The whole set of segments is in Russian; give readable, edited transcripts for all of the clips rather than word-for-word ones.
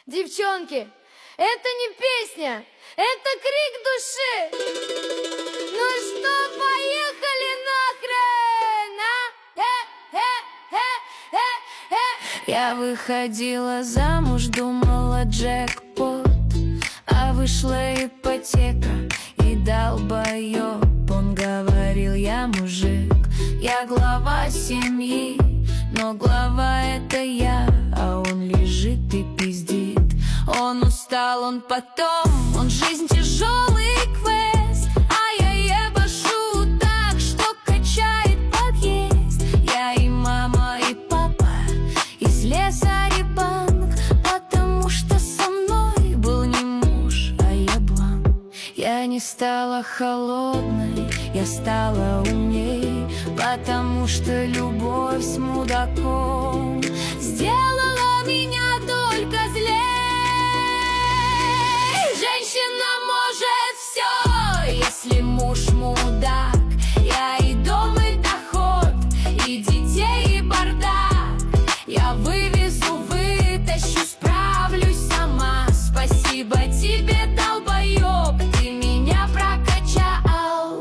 Девчонки, это не песня, это крик души. Ну что, поехали нахрен, а? Я выходила замуж, думала джекпот, а вышла ипотека и долбоёб. Он говорил: я мужик, я глава семьи, но глава это я, а он лежит и пиздит. Он устал, он потом, он жизнь тяжелый квест, а я ебашу так, что качает подъезд. Я и мама, и папа из леса ребанк, потому что со мной был не муж, а еблан. Я не стала холодной, я стала умней, потому что любовь с мудаком сделала меня только злей. Женщина может все, если муж мудак. Я и дом, и доход, и детей, и бардак. Я вывезу, вытащу, справлюсь сама. Спасибо тебе, долбоёб, ты меня прокачал.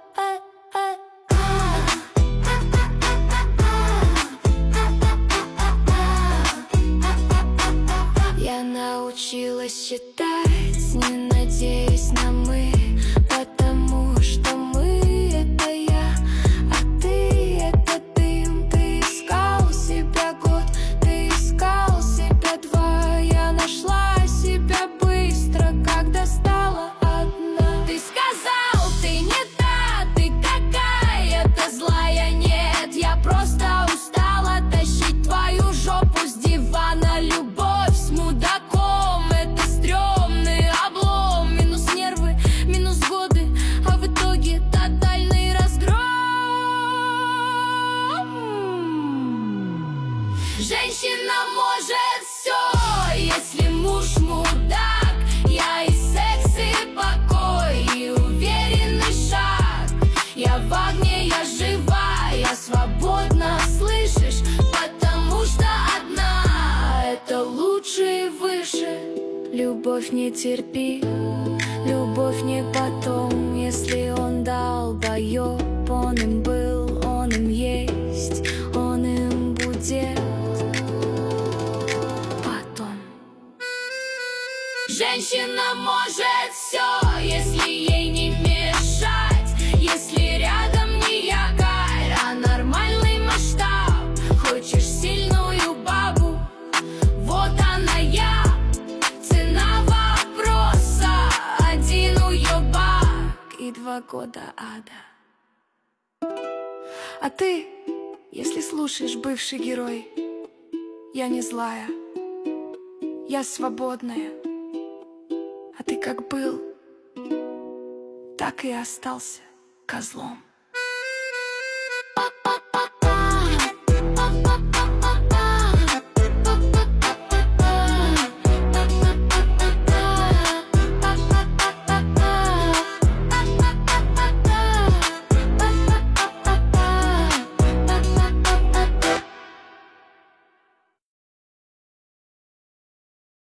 Я научилась считать, не надеясь на «мы», потому что мы — это я, а ты — это дым. Ты искал себя год, ты искал себя два. Я нашла себя быстро, когда стала одна. Ты сказал, ты не та, ты какая-то злая. Нет, я просто устала тащить твою жопу с дивана. Любовь с мудаком — это стрёмный облом. Минус нервы, минус годы, а в итоге тотальный разгром. Женщина может все, если муж мудак. Я и секс, и покой, и уверенный шаг. Я в огне, я жива, я свободна, слышишь? Потому что одна — это лучше и выше. Любовь не терпи, любовь не потом. Если он долбоёб, он им был, он им есть, он им будет потом. Женщина может все, если ей не мешать, если рядом не якорь, а нормальный масштаб. Хочешь сильную бабу? Вот она я. Цена вопроса — один уёбак и 2 года ада. А ты, если слушаешь, бывший герой, я не злая, я свободная. А ты как был, так и остался козлом.